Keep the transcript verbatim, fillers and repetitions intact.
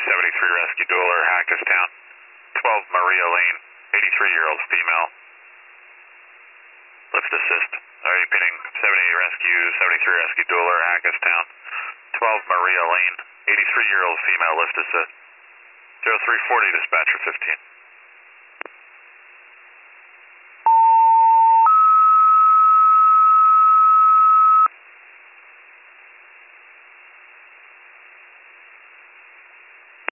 seventy-three Rescue Dueler, Hackettstown. twelve Maria Lane, eighty-three-year-old female. Lift assist. Are you repeating? seventy-eight Rescue, seventy-three Rescue Dueler, Hackettstown. twelve Maria Lane, eighty-three-year-old female, lift assist. zero three forty, dispatcher fifteen.